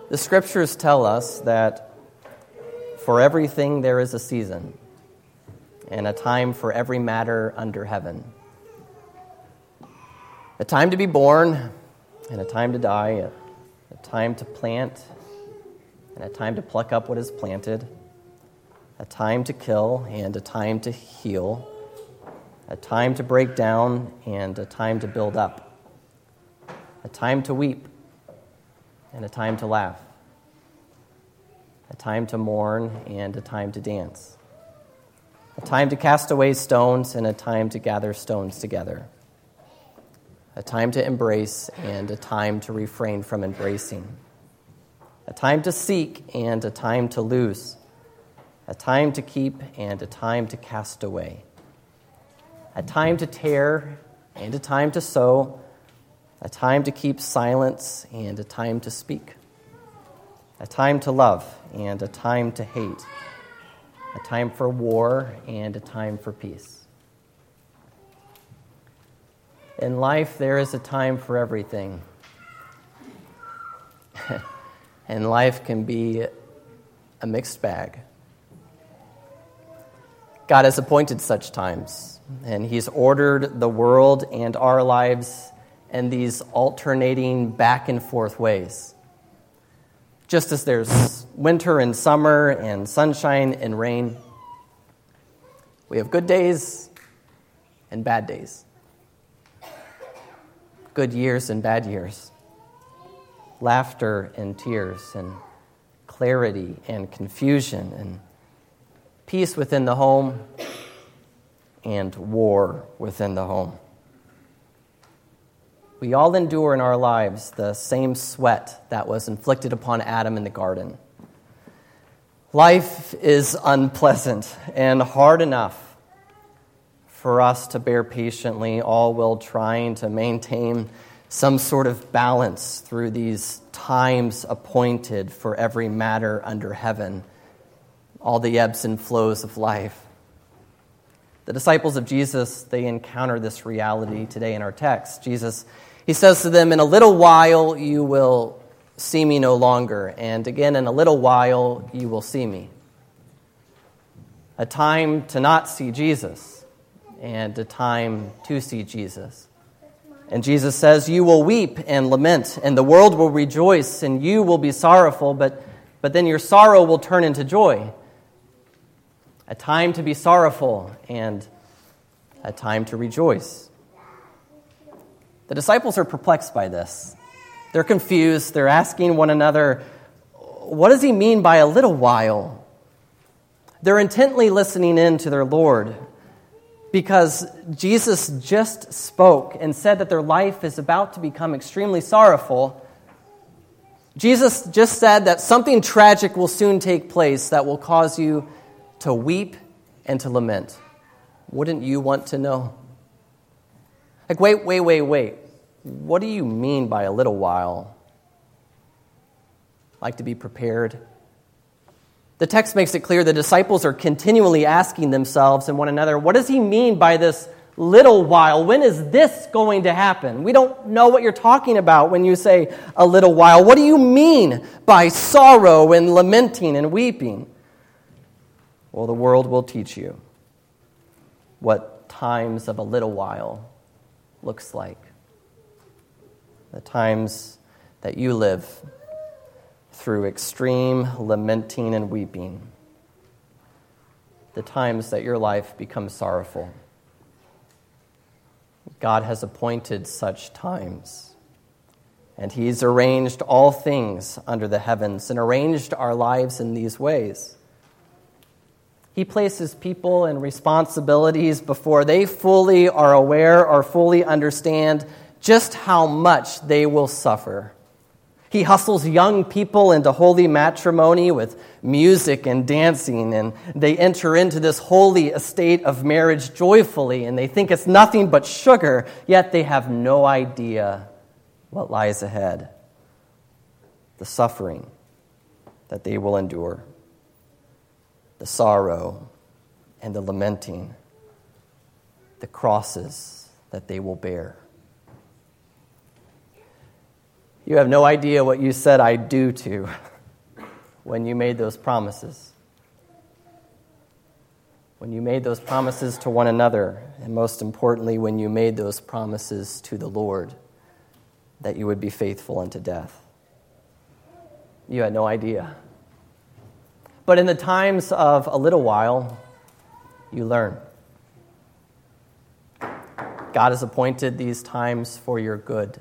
The scriptures tell us that for everything there is a season, and a time for every matter under heaven. A time to be born, and a time to die, a time to plant, and a time to pluck up what is planted, a time to kill, and a time to heal, a time to break down, and a time to build up, a time to weep, and a time to laugh, a time to mourn, and a time to dance, a time to cast away stones, and a time to gather stones together, a time to embrace, and a time to refrain from embracing, a time to seek, and a time to lose, a time to keep, and a time to cast away, a time to tear, and a time to sow, a time to keep silence, and a time to speak, a time to love, and a time to hate, a time for war, and a time for peace. In life, there is a time for everything. And life can be a mixed bag. God has appointed such times, and He's ordered the world and our lives in these alternating back and forth ways. Just as there's winter and summer and sunshine and rain, we have good days and bad days. Good years and bad years. Laughter and tears, and clarity and confusion, and peace within the home, and war within the home. We all endure in our lives the same sweat that was inflicted upon Adam in the garden. Life is unpleasant and hard enough for us to bear patiently, all while trying to maintain some sort of balance through these times appointed for every matter under heaven, all the ebbs and flows of life. The disciples of Jesus, they encounter this reality today in our text. Jesus, He says to them, "In a little while you will see me no longer, and again in a little while you will see me." A time to not see Jesus, and a time to see Jesus. And Jesus says, "You will weep and lament, and the world will rejoice, and you will be sorrowful, but then your sorrow will turn into joy." A time to be sorrowful, and a time to rejoice. The disciples are perplexed by this. They're confused. They're asking one another, what does He mean by a little while? They're intently listening in to their Lord, because Jesus just spoke and said that their life is about to become extremely sorrowful. Jesus just said that something tragic will soon take place that will cause you to weep and to lament. Wouldn't you want to know? Like, wait. What do you mean by a little while? Like to be prepared? The text makes it clear the disciples are continually asking themselves and one another, what does He mean by this little while? When is this going to happen? We don't know what you're talking about when you say a little while. What do you mean by sorrow and lamenting and weeping? Well, the world will teach you what times of a little while looks like. The times that you live through extreme lamenting and weeping. The times that your life becomes sorrowful. God has appointed such times. And He's arranged all things under the heavens and arranged our lives in these ways. He places people and responsibilities before they fully are aware or fully understand just how much they will suffer. He hustles young people into holy matrimony with music and dancing, and they enter into this holy estate of marriage joyfully, and they think it's nothing but sugar, yet they have no idea what lies ahead, the suffering that they will endure, the sorrow and the lamenting, the crosses that they will bear. You have no idea what you said I do to when you made those promises. When you made those promises to one another, and most importantly, when you made those promises to the Lord, that you would be faithful unto death. You had no idea. But in the times of a little while, you learn. God has appointed these times for your good.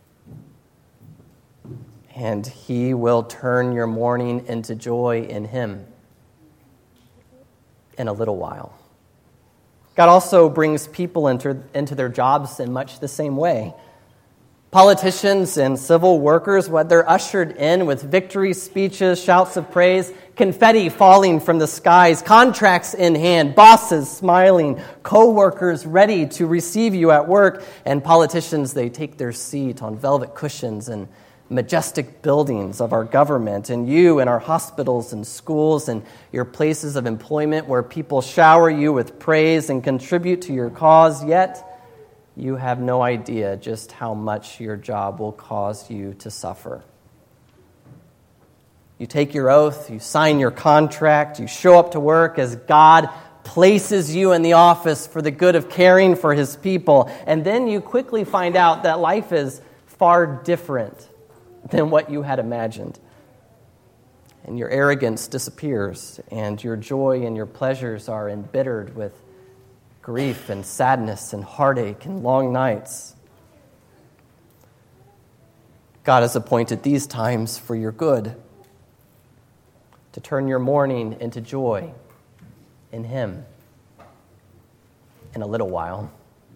And He will turn your mourning into joy in Him in a little while. God also brings people into their jobs in much the same way. Politicians and civil workers, what they're ushered in with victory speeches, shouts of praise, confetti falling from the skies, contracts in hand, bosses smiling, co-workers ready to receive you at work, and politicians, they take their seat on velvet cushions and majestic buildings of our government, and you in our hospitals and schools and your places of employment where people shower you with praise and contribute to your cause, yet you have no idea just how much your job will cause you to suffer. You take your oath, you sign your contract, you show up to work as God places you in the office for the good of caring for His people, and then you quickly find out that life is far different than what you had imagined. And your arrogance disappears, and your joy and your pleasures are embittered with grief and sadness and heartache and long nights. God has appointed these times for your good, to turn your mourning into joy in Him in a little while.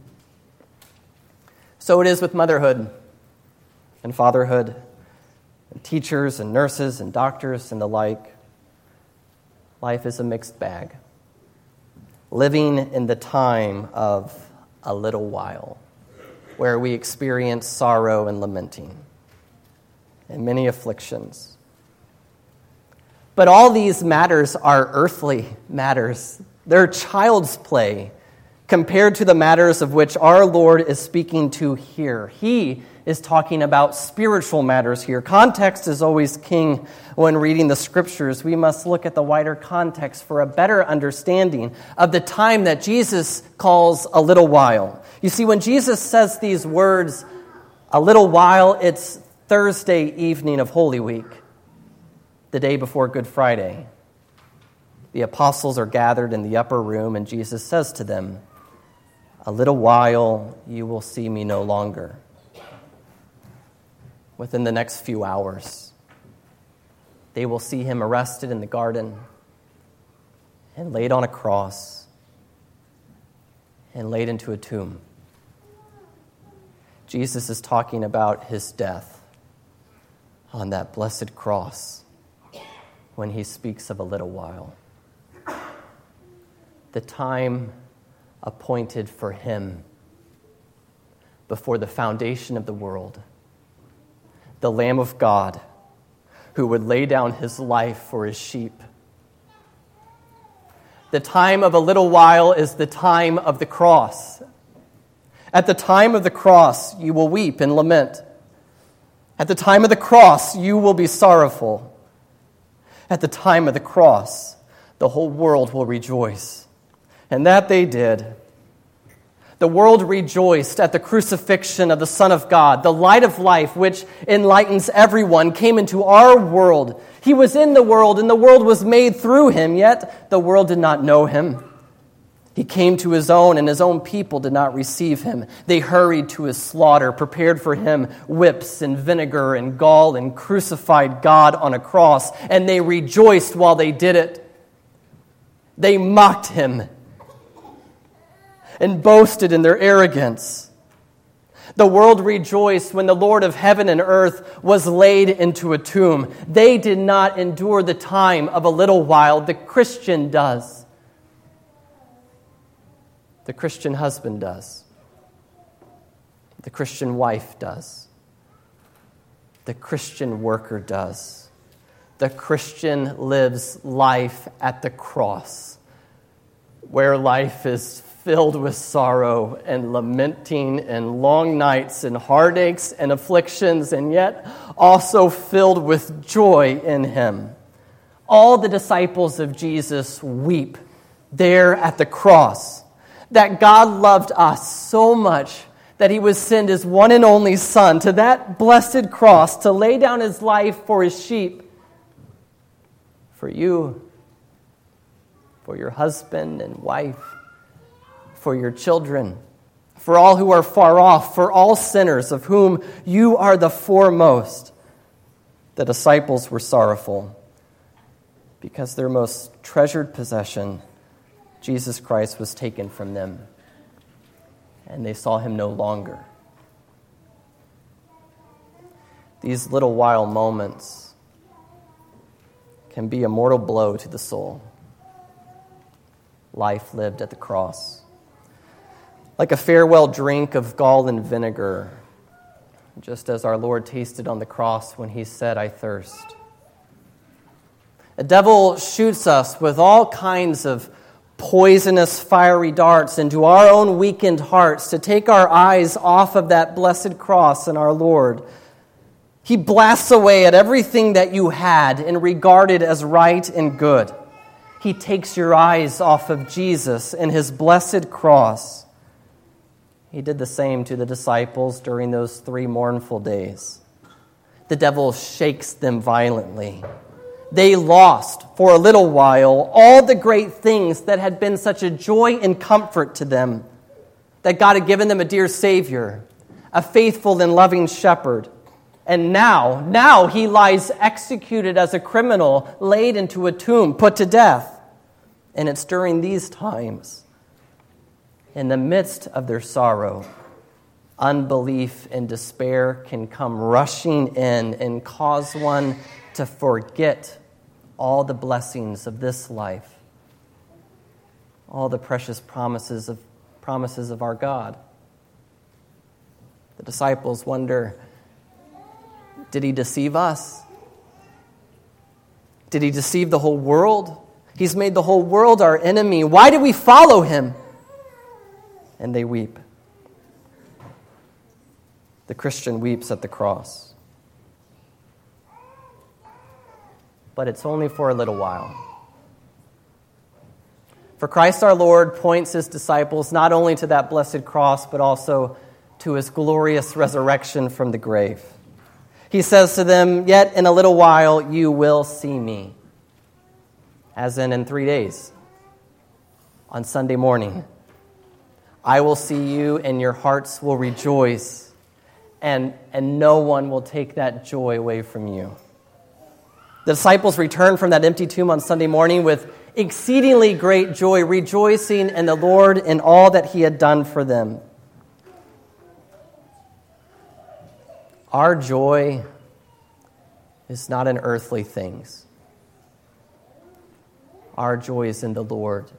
So it is with motherhood and fatherhood, and teachers and nurses and doctors and the like. Life is a mixed bag. Living in the time of a little while, where we experience sorrow and lamenting, and many afflictions. But all these matters are earthly matters. They're child's play compared to the matters of which our Lord is speaking to here. He is talking about spiritual matters here. Context is always king when reading the Scriptures. We must look at the wider context for a better understanding of the time that Jesus calls a little while. You see, when Jesus says these words, a little while, it's Thursday evening of Holy Week, the day before Good Friday. The apostles are gathered in the upper room, and Jesus says to them, "A little while you will see me no longer." Within the next few hours, they will see Him arrested in the garden and laid on a cross and laid into a tomb. Jesus is talking about His death on that blessed cross when He speaks of a little while. The time appointed for Him before the foundation of the world. The Lamb of God who would lay down His life for His sheep. The time of a little while is the time of the cross. At the time of the cross, you will weep and lament. At the time of the cross, you will be sorrowful. At the time of the cross, the whole world will rejoice. And that they did. The world rejoiced at the crucifixion of the Son of God, the light of life, which enlightens everyone, came into our world. He was in the world, and the world was made through Him, yet the world did not know Him. He came to His own, and His own people did not receive Him. They hurried to His slaughter, prepared for Him whips and vinegar and gall, and crucified God on a cross, and they rejoiced while they did it. They mocked Him and boasted in their arrogance. The world rejoiced when the Lord of heaven and earth was laid into a tomb. They did not endure the time of a little while. The Christian does. The Christian husband does. The Christian wife does. The Christian worker does. The Christian lives life at the cross, where life is filled with sorrow and lamenting and long nights and heartaches and afflictions, and yet also filled with joy in him. All the disciples of Jesus weep there at the cross, that God loved us so much that he would send his one and only Son to that blessed cross to lay down his life for his sheep, for you, for your husband and wife, for your children, for all who are far off, for all sinners of whom you are the foremost. The disciples were sorrowful because their most treasured possession, Jesus Christ, was taken from them, and they saw him no longer. These little while moments can be a mortal blow to the soul. Life lived at the cross. Like a farewell drink of gall and vinegar, just as our Lord tasted on the cross when he said, "I thirst." The devil shoots us with all kinds of poisonous, fiery darts into our own weakened hearts to take our eyes off of that blessed cross and our Lord. He blasts away at everything that you had and regarded as right and good. He takes your eyes off of Jesus and his blessed cross. He did the same to the disciples during those 3 mournful days. The devil shakes them violently. They lost, for a little while, all the great things that had been such a joy and comfort to them, that God had given them a dear Savior, a faithful and loving shepherd. And now he lies executed as a criminal, laid into a tomb, put to death. And it's during these times, in the midst of their sorrow, unbelief and despair can come rushing in and cause one to forget all the blessings of this life, all the precious promises of our God. The disciples wonder, did he deceive us? Did he deceive the whole world? He's made the whole world our enemy. Why do we follow him? And they weep. The Christian weeps at the cross. But it's only for a little while. For Christ our Lord points his disciples not only to that blessed cross, but also to his glorious resurrection from the grave. He says to them, "Yet in a little while you will see me." As in 3 days, on Sunday morning. I will see you and your hearts will rejoice, and no one will take that joy away from you. The disciples returned from that empty tomb on Sunday morning with exceedingly great joy, rejoicing in the Lord and all that he had done for them. Our joy is not in earthly things. Our joy is in the Lord,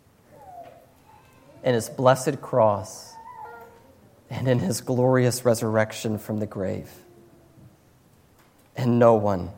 in his blessed cross, and in his glorious resurrection from the grave. And no one,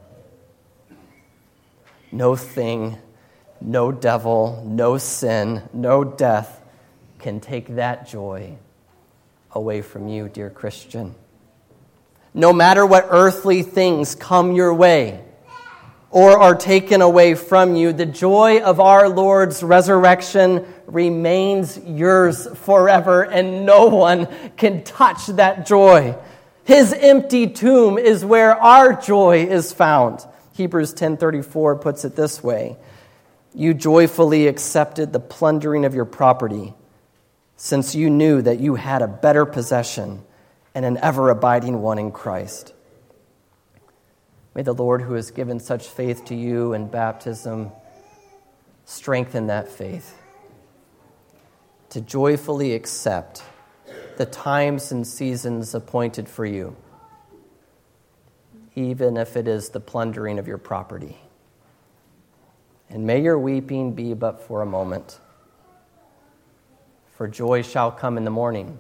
no thing, no devil, no sin, no death can take that joy away from you, dear Christian. No matter what earthly things come your way or are taken away from you, the joy of our Lord's resurrection remains yours forever, and no one can touch that joy. His empty tomb is where our joy is found. Hebrews 10:34 puts it this way: "You joyfully accepted the plundering of your property, since you knew that you had a better possession and an ever-abiding one in Christ." May the Lord, who has given such faith to you in baptism, strengthen that faith to joyfully accept the times and seasons appointed for you, even if it is the plundering of your property. And may your weeping be but for a moment, for joy shall come in the morning,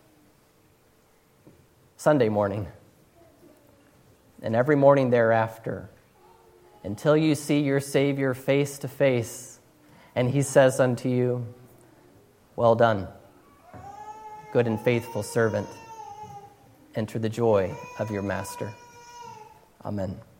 Sunday morning, and every morning thereafter, until you see your Savior face to face, and he says unto you, Well done, good and faithful servant. Enter the joy of your master. Amen.